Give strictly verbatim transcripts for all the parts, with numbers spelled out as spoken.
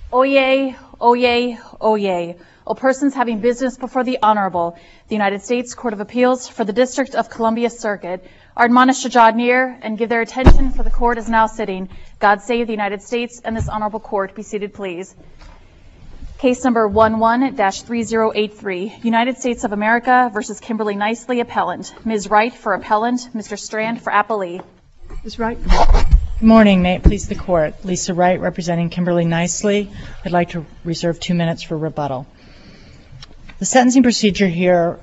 Oyez, oyez, oyez. All persons having business before the Honorable, the United States Court of Appeals for the District of Columbia Circuit, are admonished to draw near and give their attention, for the court is now sitting. God save the United States and this honorable court. Be seated, please. Case number eleven dash three zero eight three, United States of America versus Kimberly Nicely, appellant. Miz Wright for appellant, Mister Strand for appellee. Miz Wright. Good morning. May it please the court. Lisa Wright representing Kimberly Nicely. I'd like to reserve two minutes for rebuttal. The sentencing procedure here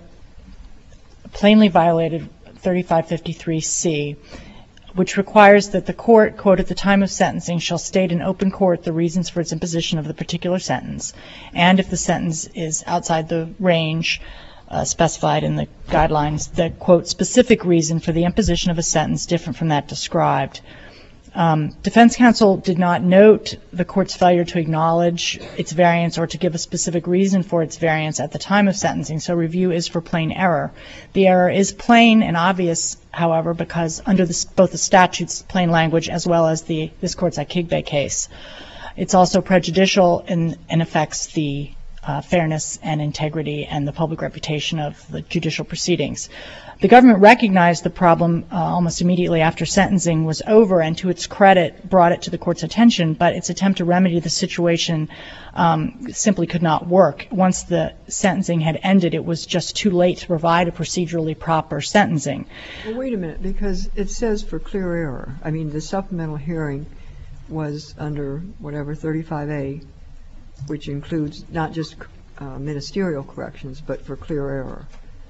plainly violated thirty-five fifty-three C, which requires that the court, quote, at the time of sentencing shall state in open court the reasons for its imposition of the particular sentence, and if the sentence is outside the range uh, specified in the guidelines, the, quote, specific reason for the imposition of a sentence different from that described. Um, defense counsel did not note the court's failure to acknowledge its variance or to give a specific reason for its variance at the time of sentencing, so review is for plain error. The error is plain and obvious, however, because under this, both the statute's plain language as well as the this court's Akigbe case, it's also prejudicial and, and affects the uh, fairness and integrity and the public reputation of the judicial proceedings. The government recognized the problem uh, almost immediately after sentencing was over, and to its credit brought it to the court's attention, but its attempt to remedy the situation um, simply could not work. Once the sentencing had ended, it was just too late to provide a procedurally proper sentencing. Well, wait a minute, because it says for clear error. I mean, the supplemental hearing was under whatever thirty-five A, which includes not just uh, ministerial corrections, but for clear error.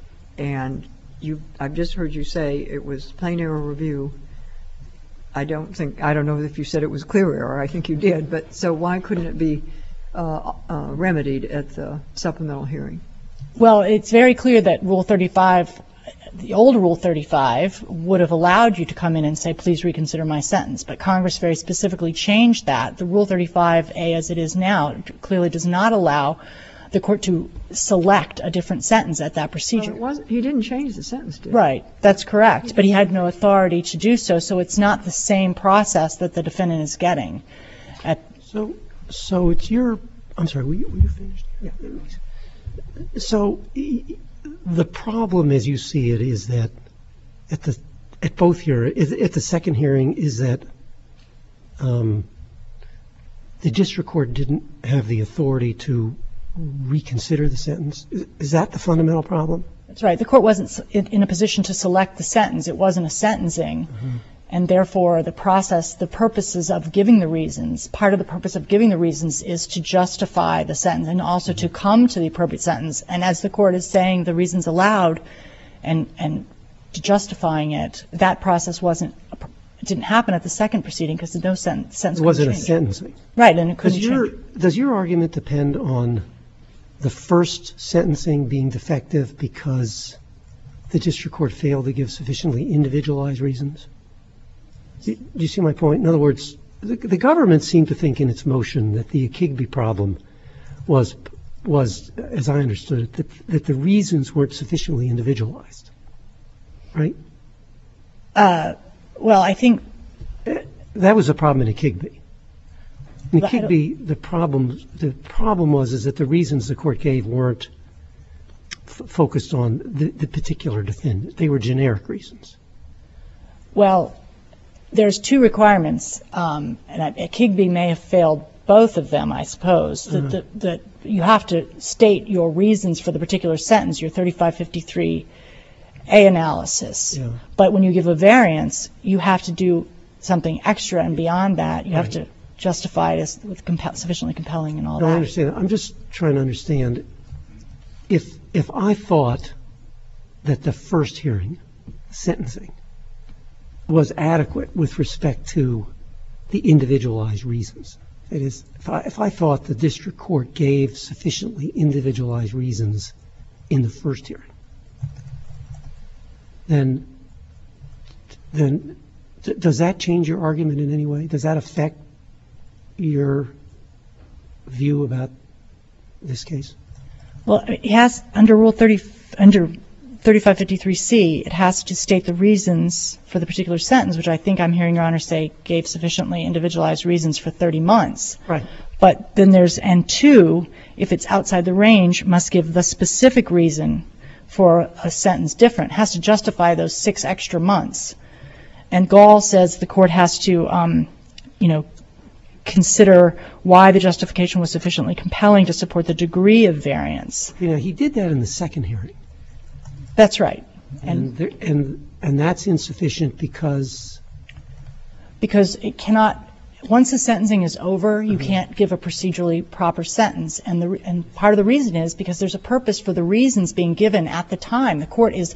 And You, I've just heard you say it was plain error review. I don't think, I don't know if you said it was clear error. I think you did. But so why couldn't it be uh, uh, remedied at the supplemental hearing? Well, it's very clear that Rule thirty-five, the old Rule thirty-five, would have allowed you to come in and say, please reconsider my sentence. But Congress very specifically changed that. The Rule thirty-five A as it is now clearly does not allow the court to select a different sentence at that procedure. Well, it wasn't, he didn't change the sentence, did he? Right. That's correct. But he had no authority to do so, so it's not the same process that the defendant is getting. At so, so it's your, I'm sorry, were you, were you finished? Yeah. So the problem as you see it is that at the, at both here, at the second hearing is that um, the district court didn't have the authority to reconsider the sentence. Is that the fundamental problem? That's right. The court wasn't in a position to select the sentence. It wasn't a sentencing. Mm-hmm. And therefore, the process, the purposes of giving the reasons, part of the purpose of giving the reasons is to justify the sentence and also to come to the appropriate sentence. And as the court is saying the reasons allowed and, and justifying it, that process wasn't It didn't happen at the second proceeding because no sentence, sentence it wasn't change. a sentencing. Right, and it couldn't does your, change. Does your argument depend on the first sentencing being defective because the district court failed to give sufficiently individualized reasons? Do you see my point? In other words, the, the government seemed to think in its motion that the Akigbe problem was, was, as I understood it, that, that the reasons weren't sufficiently individualized, right? Uh, well, I think that was a problem in Akigbe. In Akigbe, the problem, the problem was is that the reasons the court gave weren't f- focused on the, the particular defendant. They were generic reasons. Well, there's two requirements, um, and Akigbe may have failed both of them, I suppose. That, uh-huh. that, that you have to state your reasons for the particular sentence, your thirty-five fifty-three A analysis. Yeah. But when you give a variance, you have to do something extra, and beyond that, you right. have to justify it as with compel- sufficiently compelling and all no, that. I understand. I'm just trying to understand if if I thought that the first hearing, sentencing, was adequate with respect to the individualized reasons. That is, if I, if I thought the district court gave sufficiently individualized reasons in the first hearing, then then d- does that change your argument in any way? Does that affect your view about this case? Well, it has under Rule thirty under thirty-five fifty-three C, it has to state the reasons for the particular sentence, which I think I'm hearing Your Honor say gave sufficiently individualized reasons for thirty months. Right. But then there's, and two, if it's outside the range, must give the specific reason for a sentence different, has to justify those six extra months. And Gall says the court has to, um, you know, consider why the justification was sufficiently compelling to support the degree of variance. You know, he did that in the second hearing. That's right. And And there, and and that's insufficient because because it cannot, once the sentencing is over, you can't give a procedurally proper sentence. And the and part of the reason is because there's a purpose for the reasons being given at the time. The court is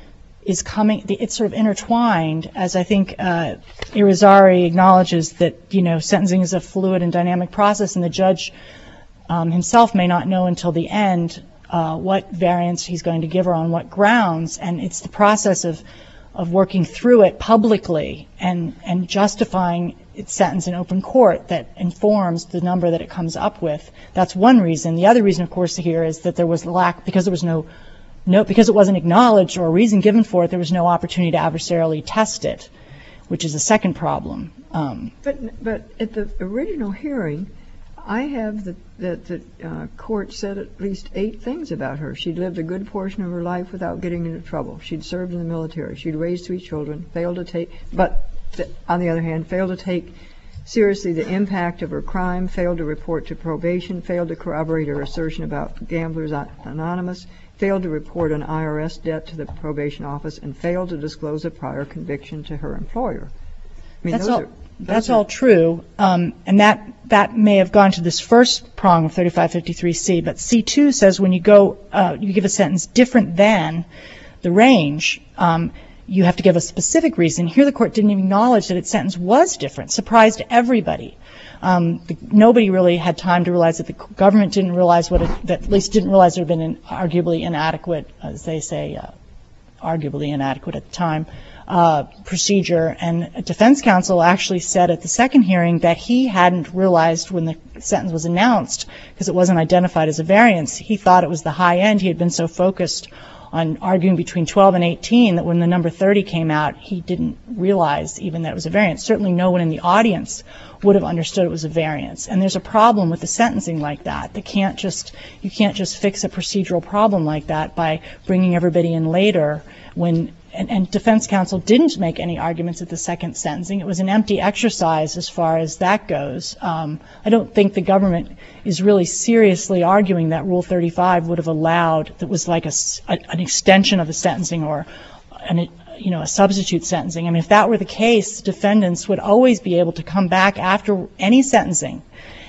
is coming, it's sort of intertwined, as I think uh, Irizarry acknowledges that, you know, sentencing is a fluid and dynamic process, and the judge um, himself may not know until the end uh, what variance he's going to give her on what grounds, and it's the process of of working through it publicly and, and justifying its sentence in open court that informs the number that it comes up with. That's one reason. The other reason, of course, here is that there was lack, because there was no No, because it wasn't acknowledged or a reason given for it, there was no opportunity to adversarially test it, which is a second problem. Um, But, but at the original hearing, I have that the, the uh, court said at least eight things about her. She'd lived a good portion of her life without getting into trouble. She'd served in the military. She'd raised three children, failed to take, but th- on the other hand, failed to take seriously the impact of her crime, failed to report to probation, failed to corroborate her assertion about Gamblers Anonymous, failed to report an I R S debt to the probation office, and failed to disclose a prior conviction to her employer. I mean, That's those all, are, those that's are, all true, um, and that, that may have gone to this first prong of thirty-five fifty-three C, but C two says when you go, uh, you give a sentence different than the range, um, you have to give a specific reason. Here the court didn't even acknowledge that its sentence was different, surprised everybody. Um, the, nobody really had time to realize that the government didn't realize what it, that at least didn't realize there had been an arguably inadequate, as they say, uh, arguably inadequate at the time, uh, procedure. And a defense counsel actually said at the second hearing that he hadn't realized when the sentence was announced, because it wasn't identified as a variance, he thought it was the high end. He had been so focused on arguing between twelve and eighteen that when the number thirty came out, he didn't realize even that it was a variance. Certainly no one in the audience would have understood it was a variance. And there's a problem with the sentencing like that. They can't just, you can't just fix a procedural problem like that by bringing everybody in later when, and, and defense counsel didn't make any arguments at the second sentencing. It was an empty exercise as far as that goes. Um, I don't think the government is really seriously arguing that Rule thirty-five would have allowed, that was like a, a, an extension of the sentencing or an, you know, a substitute sentencing. I mean, if that were the case, defendants would always be able to come back after any sentencing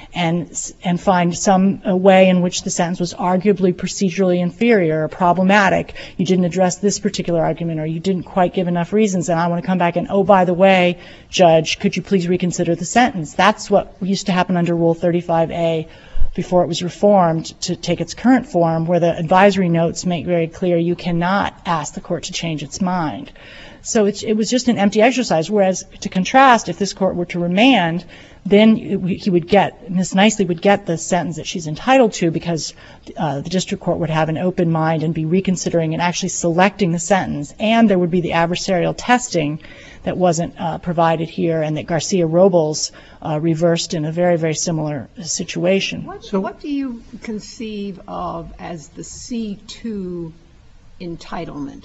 and and find some a way in which the sentence was arguably procedurally inferior or problematic. You didn't address this particular argument, or you didn't quite give enough reasons, and I want to come back and, oh, by the way, Judge, could you please reconsider the sentence? That's what used to happen under Rule thirty-five A before it was reformed to take its current form, where the advisory notes make very clear you cannot ask the court to change its mind. So it, it was just an empty exercise, whereas to contrast, if this court were to remand, then it, he would get, Miz Nicely would get the sentence that she's entitled to, because uh, the district court would have an open mind and be reconsidering and actually selecting the sentence, and there would be the adversarial testing that wasn't uh, provided here, and that Garcia-Robles uh, reversed in a very, very similar situation. What, so, what do you conceive of as the C two entitlement?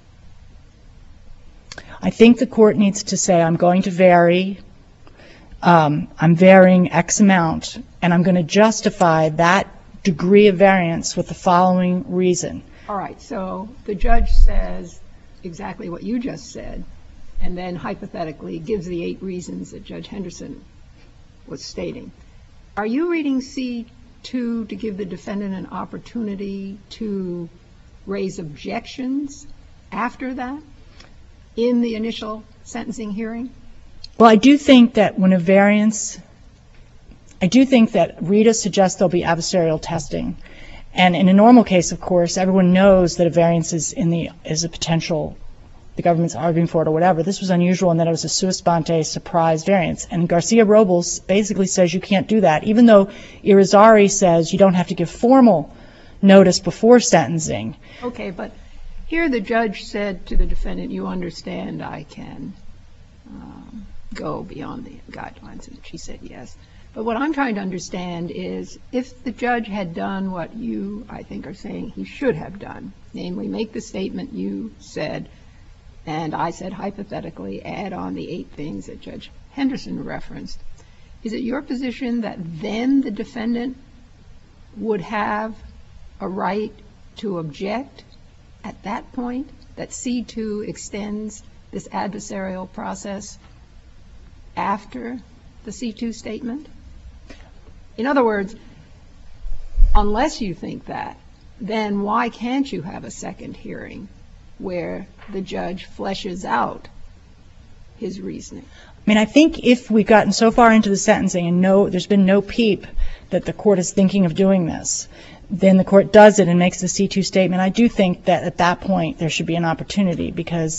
I think the court needs to say, I'm going to vary, um, I'm varying X amount, and I'm going to justify that degree of variance with the following reason. All right, so the judge says exactly what you just said, and then hypothetically gives the eight reasons that Judge Henderson was stating. Are you reading C two to give the defendant an opportunity to raise objections after that in the initial sentencing hearing? Well, I do think that when a variance, I do think that Rita suggests there'll be adversarial testing. And in a normal case, of course, everyone knows that a variance is in the, is a potential, the government's arguing for it or whatever. This was unusual in that it was a sua sponte surprise variance. And Garcia-Robles basically says you can't do that, even though Irizarry says you don't have to give formal notice before sentencing. Okay, but here the judge said to the defendant, you understand I can um, go beyond the guidelines, and she said yes. But what I'm trying to understand is if the judge had done what you, I think, are saying he should have done, namely make the statement you said, and I said hypothetically, add on the eight things that Judge Henderson referenced, is it your position that then the defendant would have a right to object at that point, that C two extends this adversarial process after the C two statement? In other words, unless you think that, then why can't you have a second hearing where the judge fleshes out his reasoning? I mean, I think if we've gotten so far into the sentencing and no, there's been no peep that the court is thinking of doing this, then the court does it and makes the C two statement. I do think that at that point there should be an opportunity because,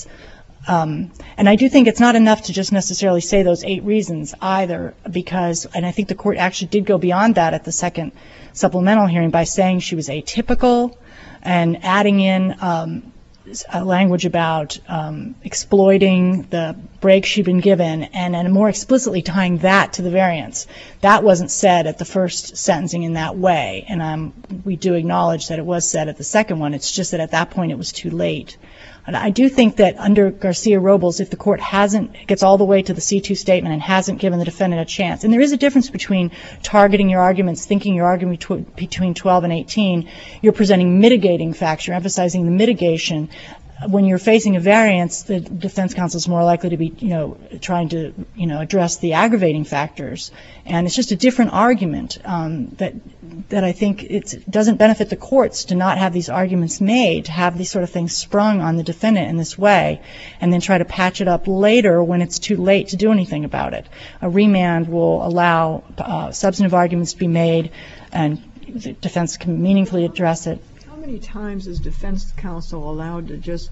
um, and I do think it's not enough to just necessarily say those eight reasons either because, and I think the court actually did go beyond that at the second supplemental hearing by saying she was atypical and adding in um, a language about um, exploiting the break she'd been given and, and more explicitly tying that to the variance. That wasn't said at the first sentencing in that way, and um, we do acknowledge that it was said at the second one. It's just that at that point it was too late. And I do think that under Garcia-Robles, if the court hasn't, gets all the way to the C two statement and hasn't given the defendant a chance, and there is a difference between targeting your arguments, thinking your argument tw- between twelve and eighteen, you're presenting mitigating facts, you're emphasizing the mitigation. When you're facing a variance, the defense counsel is more likely to be, you know, trying to, you know, address the aggravating factors. And it's just a different argument um, that that I think it's, it doesn't benefit the courts to not have these arguments made, to have these sort of things sprung on the defendant in this way, and then try to patch it up later when it's too late to do anything about it. A remand will allow uh, substantive arguments to be made, and the defense can meaningfully address it. How many times is defense counsel allowed to just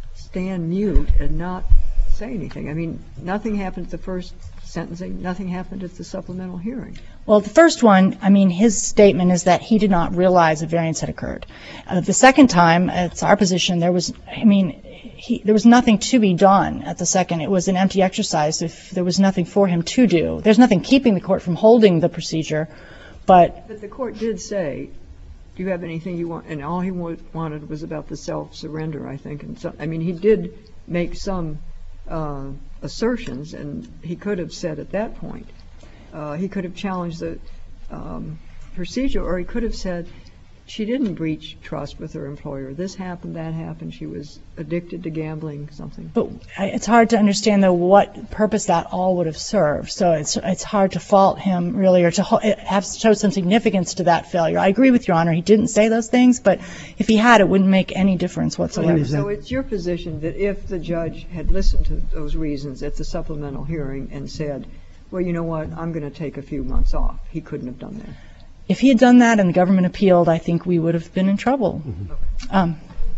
stand mute and not say anything? I mean, nothing happened at the first sentencing, nothing happened at the supplemental hearing. Well, the first one, I mean, his statement is that he did not realize a variance had occurred. Uh, the second time, it's our position, there was, I mean, he, there was nothing to be done at the second. It was an empty exercise if there was nothing for him to do. There's nothing keeping the court from holding the procedure, but... But the court did say, do you have anything you want? And all he wa- wanted was about the self-surrender, I think. And so, I mean, he did make some uh, assertions, and he could have said at that point, uh, he could have challenged the um, procedure, or he could have said, she didn't breach trust with her employer. This happened, that happened. She was addicted to gambling, something. But it's hard to understand, though, what purpose that all would have served. So it's it's hard to fault him, really, or to have show some significance to that failure. I agree with Your Honor. He didn't say those things, but if he had, it wouldn't make any difference whatsoever. So it's your position that if the judge had listened to those reasons at the supplemental hearing and said, well, you know what, I'm going to take a few months off, he couldn't have done that? If he had done that and the government appealed, I think we would have been in trouble. Mm-hmm. Um,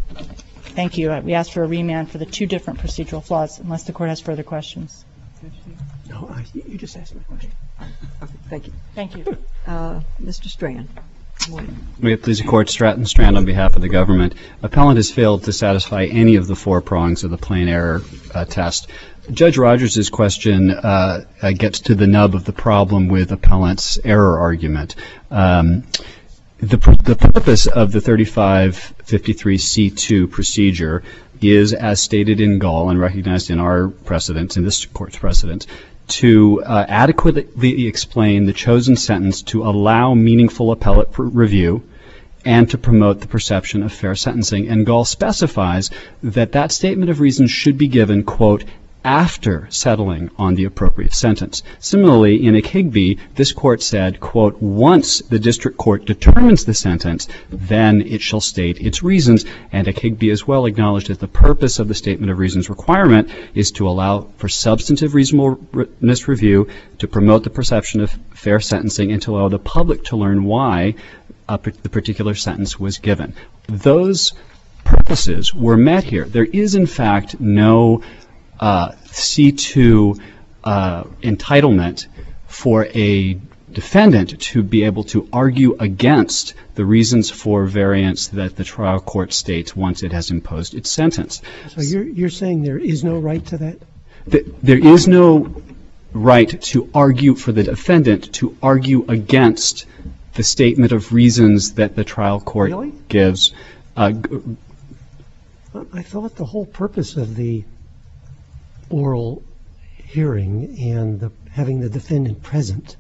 thank you. We asked for a remand for the two different procedural flaws, unless the court has further questions. No, I, you just asked me a question. Okay, thank you. Thank you. Uh, Mister Strand. Good morning. May it please the Court, Stratton Strand on behalf of the government. Appellant has failed to satisfy any of the four prongs of the plain error uh, test. Judge Rogers' question uh, uh, gets to the nub of the problem with appellant's error argument. Um, the, the purpose of the thirty-five fifty-three C two procedure is, as stated in Gall and recognized in our precedents, in this Court's precedents, to uh, adequately explain the chosen sentence to allow meaningful appellate pr- review and to promote the perception of fair sentencing. And Gall specifies that that statement of reasons should be given, quote, after settling on the appropriate sentence. Similarly, in Higbee, this court said, quote, once the district court determines the sentence, then it shall state its reasons. And Higbee as well acknowledged that the purpose of the statement of reasons requirement is to allow for substantive reasonableness review, to promote the perception of fair sentencing, and to allow the public to learn why a, the particular sentence was given. Those purposes were met here. There is, in fact, no Uh, C two uh, entitlement for a defendant to be able to argue against the reasons for variance that the trial court states once it has imposed its sentence. So you're, you're saying there is no right to that? The, there is no right to argue for the defendant to argue against the statement of reasons that the trial court Really? gives. Uh, I thought the whole purpose of the oral hearing and the, having the defendant present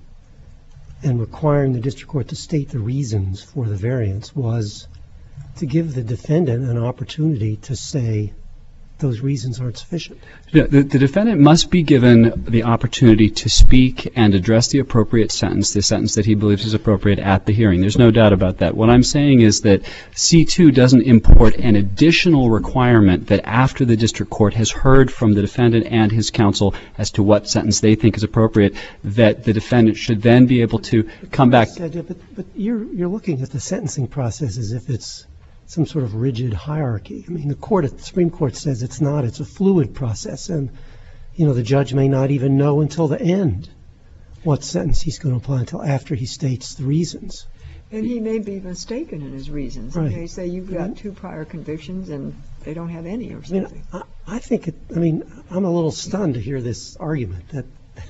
and requiring the district court to state the reasons for the variance was to give the defendant an opportunity to say those reasons aren't sufficient. The, the, the defendant must be given the opportunity to speak and address the appropriate sentence, the sentence that he believes is appropriate at the hearing. There's no doubt about that. What I'm saying is that C two doesn't import an additional requirement that after the district court has heard from the defendant and his counsel as to what sentence they think is appropriate, that the defendant should then be able to come back. But, but you're, you're looking at the sentencing process as if it's some sort of rigid hierarchy. I mean, the court, the Supreme Court says it's not. It's a fluid process, and you know the judge may not even know until the end what sentence he's going to apply until after he states the reasons. And he may be mistaken in his reasons. Right. He may say you've got two prior convictions and they don't have any or I something. mean, I, I think it. I mean, I'm a little stunned to hear this argument that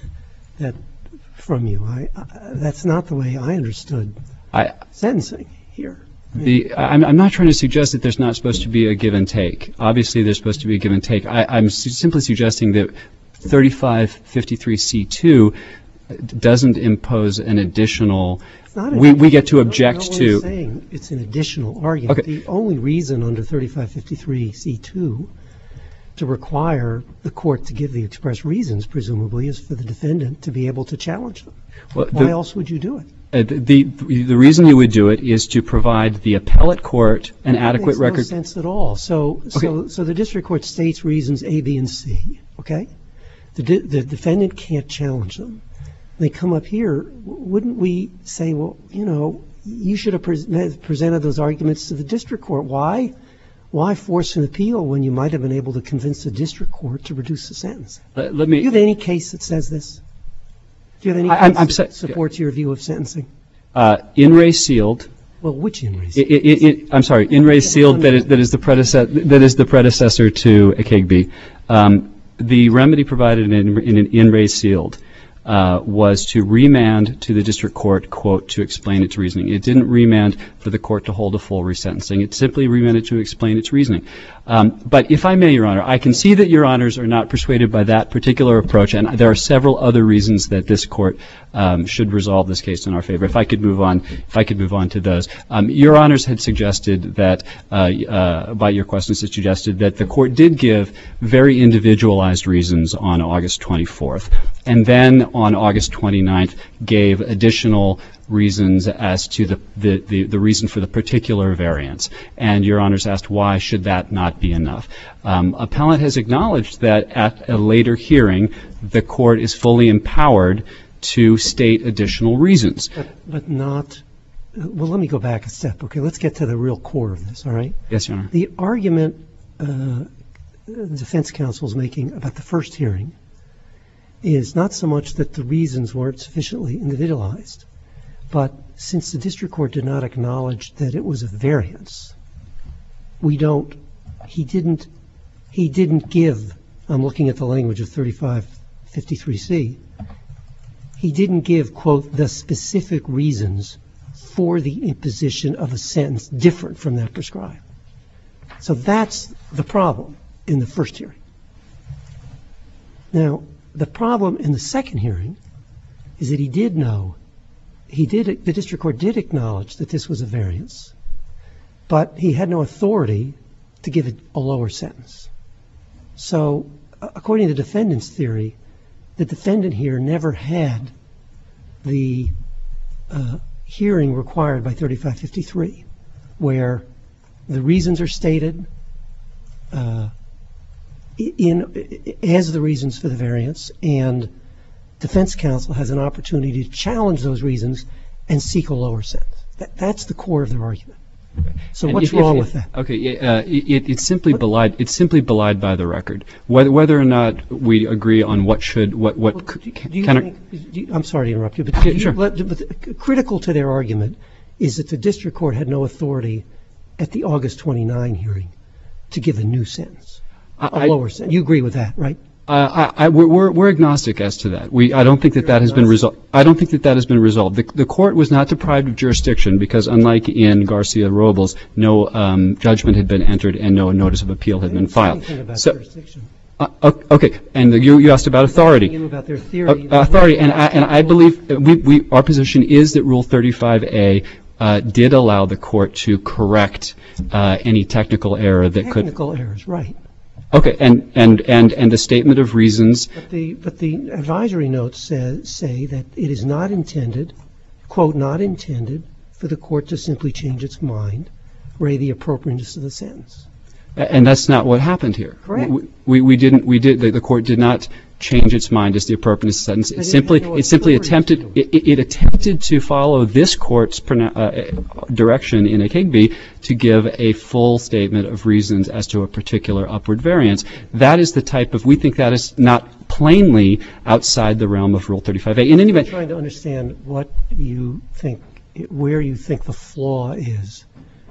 that from you. I, I that's not the way I understood I, sentencing here. The, I'm, I'm not trying to suggest that there's not supposed to be a give and take. Obviously, there's supposed to be a give and take. I, I'm su- simply suggesting that thirty-five fifty-three C two doesn't impose an additional. It's not We, we get to No, object no to. one's saying it's an additional argument. Okay. The only reason under thirty-five fifty-three C two to require the court to give the express reasons, presumably, is for the defendant to be able to challenge them. Well, Why the- else would you do it? Uh, the, the the reason you would do it is to provide the appellate court an adequate Makes no record. sense at all. So, so, so the district court states reasons A, B, and C. Okay, the de- the defendant can't challenge them. They come up here. w- Wouldn't we say, well, you know, you should have pre- presented those arguments to the district court? Why? Why force an appeal when you might have been able to convince the district court to reduce the sentence? Let, let Do me. you have any case that says this? Do you have any I- I'm- case I'm that sa- supports your view of sentencing? Uh, in re sealed. Well, which in race? It, it, it, I'm sorry. In re sealed. That is that is the predecessor. That is the predecessor to a K G B. Um, the remedy provided in, in an in re sealed uh, was to remand to the district court, quote, to explain its reasoning. It didn't remand for the court to hold a full resentencing. It simply remanded to explain its reasoning. Um, but if I may, Your Honor, I can see that Your Honors are not persuaded by that particular approach, and there are several other reasons that this court um, should resolve this case in our favor. If I could move on, if I could move on to those. Um, Your Honors had suggested that, uh, uh, by your questions, had suggested that the court did give very individualized reasons on August twenty-fourth, and then on August twenty-ninth gave additional reasons as to the, the, the, the reason for the particular variance. And Your Honors asked why should that not be enough. Um, appellant has acknowledged that at a later hearing, the court is fully empowered to state additional reasons. But, but not, well, let me go back a step. Okay, let's get to the real core of this, all right? Yes, Your Honor. The argument uh, the defense counsel is making about the first hearing is not so much that the reasons weren't sufficiently individualized, but since the district court did not acknowledge that it was a variance, we don't, he didn't, he didn't give, I'm looking at the language of thirty-five fifty-three C, he didn't give, quote, the specific reasons for the imposition of a sentence different from that prescribed. So that's the problem in the first hearing. Now, the problem in the second hearing is that he did know, he did, the district court did acknowledge that this was a variance, but he had no authority to give it a lower sentence. So, according to the defendant's theory, the defendant here never had the uh, hearing required by thirty-five fifty-three, where the reasons are stated uh, in as the reasons for the variance, and defense counsel has an opportunity to challenge those reasons and seek a lower sentence. That, that's the core of their argument. So And what's if- if- wrong if- with that? Okay, uh, it, it's simply belied. It's simply belied by the record. Whether, whether or not we agree on what should, what, what. Well, c- do you can I- think, do you- I'm sorry to interrupt you, but, Yeah, do you sure. let- but critical to their argument is that the district court had no authority at the August twenty-ninth hearing to give a new sentence, a I- lower sentence. You agree with that, right? Uh, I, I, we're, we're agnostic as to that. We, I don't think that that has been resolved. I don't think that that has been resolved. The, the court was not deprived of jurisdiction because, unlike in Garcia Robles, no um, judgment had been entered and no notice of appeal had been filed. About so, jurisdiction. Uh, okay, and you, you asked about authority. About their theory. Uh, authority, and I, and I believe we, we, our position is that Rule thirty-five A uh, did allow the court to correct uh, any technical error that could. Technical errors, right. Okay, and, and, and, and the statement of reasons. But the, but the advisory notes say, say that it is not intended, quote, not intended for the court to simply change its mind, weigh the appropriateness of the sentence. And that's not what happened here. Correct. We, we, we didn't, we did, the, the court did not change its mind as the appropriateness of the sentence. It simply, it simply attempted, it, it attempted to follow this court's uh, direction in Akigbe to give a full statement of reasons as to a particular upward variance. That is the type of, we think that is not plainly outside the realm of Rule thirty-five A. In any event, I'm trying to understand what you think, where you think the flaw is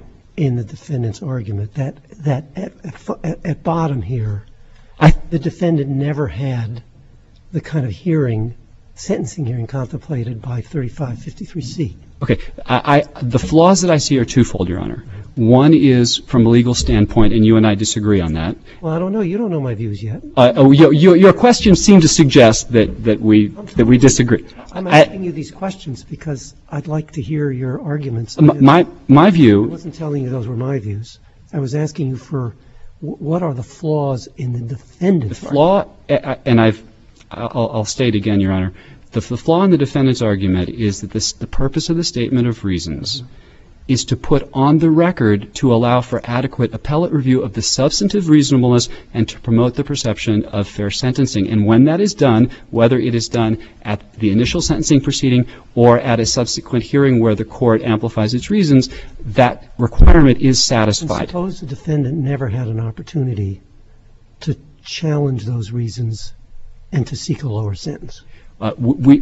in the defendant's argument, that, that at, at, at bottom here, I, the defendant never had the kind of hearing, sentencing hearing contemplated by thirty-five fifty-three C. Okay. I, I, the flaws that I see are twofold, Your Honor. One is from a legal standpoint, and you and I disagree on that. Well, I don't know. You don't know my views yet. Uh, oh, your, your, your questions seem to suggest that, that we that we disagree. I'm asking I, you these questions because I'd like to hear your arguments. My my view. I wasn't telling you those were my views. I was asking you for what are the flaws in the defendant's the flaw, argument? And I've, I'll, I'll state again, Your Honor, the, the flaw in the defendant's argument is that this, the purpose of the statement of reasons mm-hmm. is to put on the record to allow for adequate appellate review of the substantive reasonableness and to promote the perception of fair sentencing. And when that is done, whether it is done at the initial sentencing proceeding or at a subsequent hearing where the court amplifies its reasons, that requirement is satisfied. And suppose the defendant never had an opportunity to challenge those reasons and to seek a lower sentence. Uh, we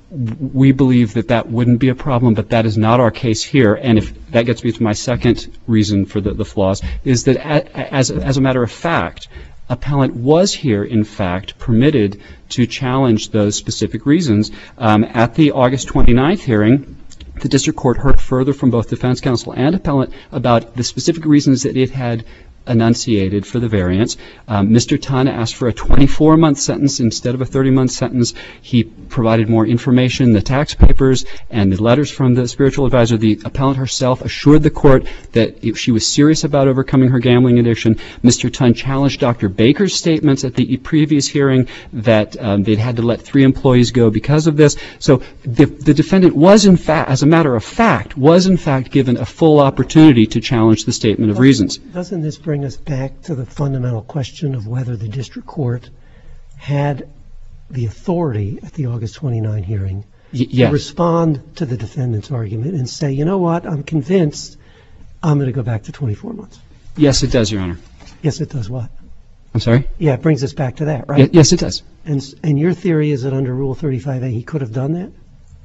we believe that that wouldn't be a problem, but that is not our case here. And if that gets me to my second reason for the, the flaws, is that as, as a matter of fact, appellant was here, in fact, permitted to challenge those specific reasons. Um, at the August twenty-ninth hearing, the district court heard further from both defense counsel and appellant about the specific reasons that it had enunciated for the variance. Um, Mister Tunn asked for a twenty-four month sentence instead of a thirty month sentence. He provided more information, the tax papers and the letters from the spiritual advisor. The appellant herself assured the court that if she was serious about overcoming her gambling addiction. Mister Tunn challenged Doctor Baker's statements at the previous hearing that um, they'd had to let three employees go because of this. So the, the defendant was, in fact, as a matter of fact, was in fact given a full opportunity to challenge the statement of reasons. Doesn't this bring us back to the fundamental question of whether the district court had the authority at the August twenty-ninth hearing y- yes. to respond to the defendant's argument and say, you know what, I'm convinced I'm going to go back to twenty-four months? Yes, it does, Your Honor. Yes, it does what? I'm sorry? Yeah, it brings us back to that, right? Y- yes, it does. And, and your theory is that under Rule thirty-five A he could have done that?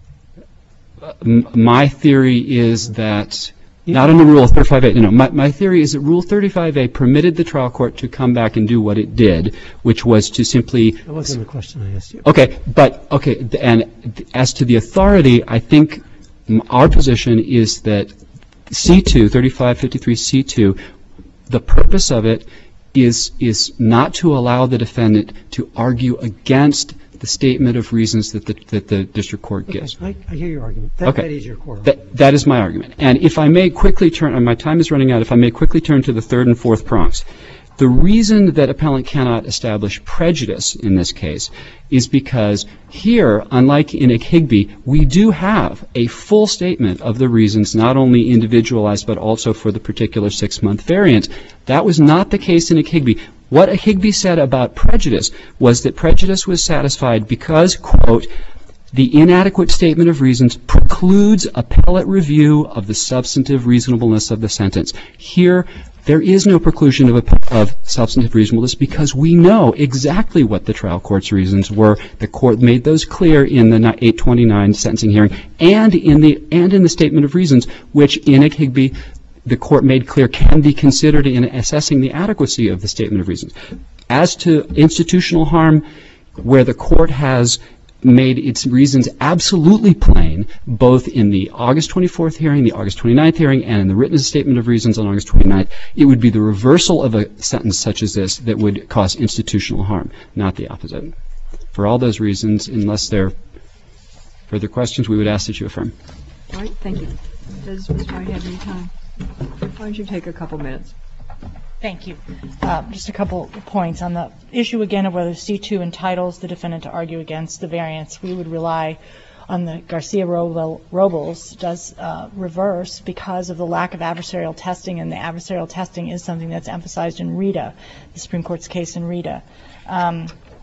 Uh, m- my theory is that not under Rule thirty-five A. No, my, my theory is that Rule thirty-five A permitted the trial court to come back and do what it did, which was to simply. That wasn't the question I asked you. Okay, but okay, and as to the authority, I think our position is that C two, thirty-five fifty-three C two, the purpose of it is is not to allow the defendant to argue against the statement of reasons that the, that the district court okay, gives. I, I hear your argument. That, okay. that is your core that, argument. that is my argument. And if I may quickly turn, and my time is running out, if I may quickly turn to the third and fourth prongs. The reason that appellant cannot establish prejudice in this case is because here, unlike in Akigbe, we do have a full statement of the reasons, not only individualized, but also for the particular six-month variance. That was not the case in Akigbe. What Akigbe said about prejudice was that prejudice was satisfied because, quote, the inadequate statement of reasons precludes appellate review of the substantive reasonableness of the sentence. Here, there is no preclusion of, of substantive reasonableness because we know exactly what the trial court's reasons were. The court made those clear in the eight twenty-nine sentencing hearing and in the and in the statement of reasons, which in Akigbe the court made clear can be considered in assessing the adequacy of the statement of reasons. As to institutional harm, where the court has made its reasons absolutely plain, both in the August twenty-fourth hearing, the August twenty-ninth hearing, and in the written statement of reasons on August twenty-ninth, it would be the reversal of a sentence such as this that would cause institutional harm, not the opposite. For all those reasons, unless there are further questions, we would ask that you affirm. All right, thank you. Does Miz White have any time? Why don't you take a couple minutes? Thank you. Uh, just a couple of points on the issue again of whether C two entitles the defendant to argue against the variance. We would rely on the Garcia-Robles does uh, reverse because of the lack of adversarial testing, and the adversarial testing is something that's emphasized in Rita, the Supreme Court's case in Rita. Um,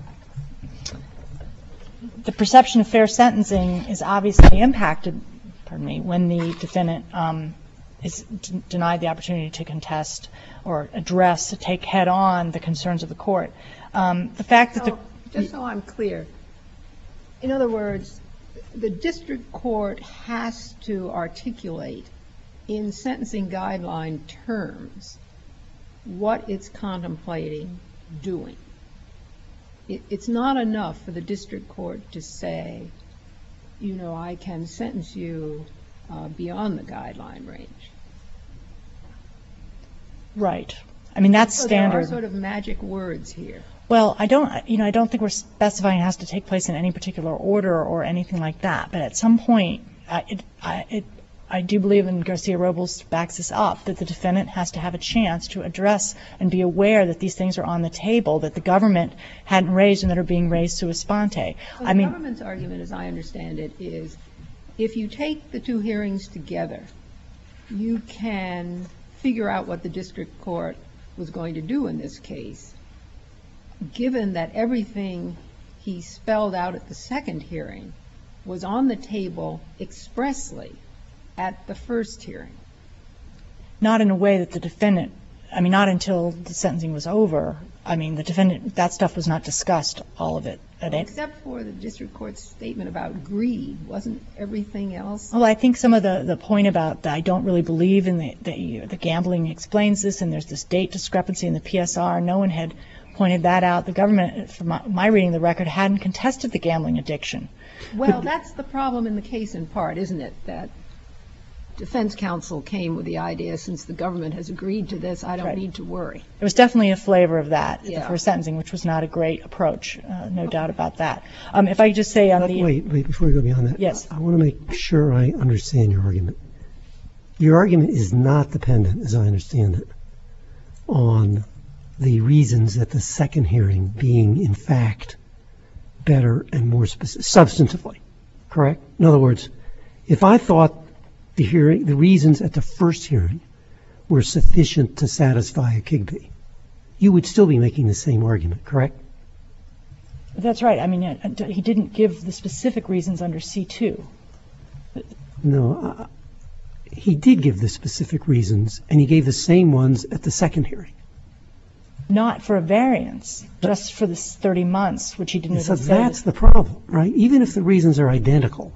the perception of fair sentencing is obviously impacted, pardon me, when the defendant um, is d- denied the opportunity to contest or address, to take head on the concerns of the court. Um, the fact that So, the just so I'm clear, in other words, the district court has to articulate in sentencing guideline terms what it's contemplating doing. It, it's not enough for the district court to say, you know, I can sentence you uh, beyond the guideline range. right. I mean, that's So standard. there are sort of magic words here. Well, I don't, you know, I don't think we're specifying it has to take place in any particular order or anything like that. But at some point, uh, it, I, it, I do believe, and Garcia-Robles backs this up, that the defendant has to have a chance to address and be aware that these things are on the table that the government hadn't raised and that are being raised sua sponte. Well, I the mean, government's argument, as I understand it, is if you take the two hearings together, you can figure out what the district court was going to do in this case, given that everything he spelled out at the second hearing was on the table expressly at the first hearing. not in a way that the defendant, I mean, not until the sentencing was over. I mean, the defendant, that stuff was not discussed, all of it. At any, Except for the district court's statement about greed, wasn't everything else? Well, I think some of the, the point about that I don't really believe in the, the, the gambling explains this, and there's this date discrepancy in the P S R. No one had pointed that out. The government, from my, my reading of the record, hadn't contested the gambling addiction. Well, that's the problem in the case in part, isn't it? That defense counsel came with the idea, since the government has agreed to this, I don't Right. need to worry. There was definitely a flavor of that at Yeah. the first sentencing, which was not a great approach, uh, no doubt about that. Um, if I could just say on But the... wait, wait, before we go beyond that. Yes. I want to make sure I understand your argument. Your argument is not dependent, as I understand it, on the reasons at the second hearing being, in fact, better and more specific, substantively, correct? In other words, if I thought the hearing, the reasons at the first hearing were sufficient to satisfy a Kigbee, you would still be making the same argument, correct? That's right. I mean, uh, he didn't give the specific reasons under C two. No, uh, he did give the specific reasons, and he gave the same ones at the second hearing. Not for a variance, just for this thirty months, which he didn't And so even say. that's the problem, right? Even if the reasons are identical,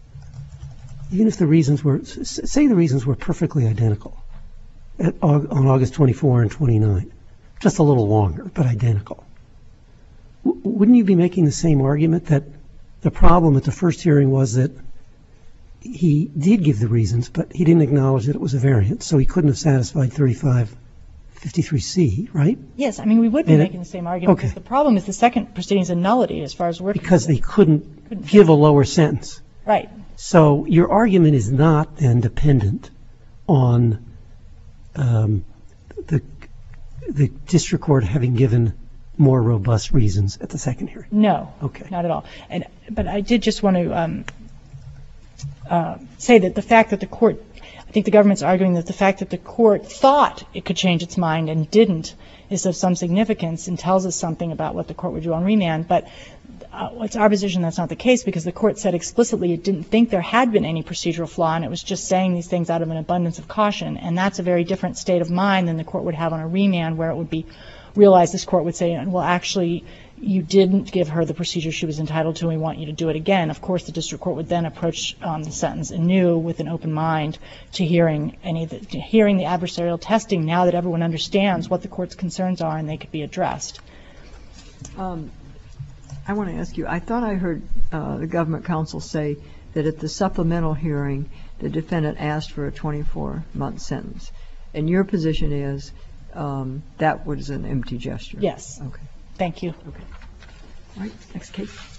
even if the reasons were, s- say the reasons were perfectly identical at, Au- on August twenty-fourth and twenty-ninth, just a little longer, but identical. W- wouldn't you be making the same argument that the problem at the first hearing was that he did give the reasons, but he didn't acknowledge that it was a variance, so he couldn't have satisfied thirty-five fifty-three C, right? Yes, I mean, we would be And it- making the same argument, okay. because the problem is the second proceeding is a nullity as far as we're Because they couldn't Couldn't. give a lower sentence. Right. So your argument is not then dependent on um, the the district court having given more robust reasons at the second hearing. No. Okay. Not at all. And but I did just want to um, uh, say that the fact that the court, I think the government's arguing that the fact that the court thought it could change its mind and didn't is of some significance and tells us something about what the court would do on remand. But uh, it's our position that's not the case, because the court said explicitly it didn't think there had been any procedural flaw, and it was just saying these things out of an abundance of caution. And that's a very different state of mind than the court would have on a remand, where it would be realized this court would say, well, actually, you didn't give her the procedure she was entitled to, and we want you to do it again. Of course, the district court would then approach um, the sentence anew with an open mind to hearing any of the, to hearing the adversarial testing, now that everyone understands what the court's concerns are and they could be addressed. Um, I want to ask you, I thought I heard uh, the government counsel say that at the supplemental hearing, the defendant asked for a twenty-four month sentence. And your position is um, that was an empty gesture? Yes. Okay. Thank you. Okay. All right, next case.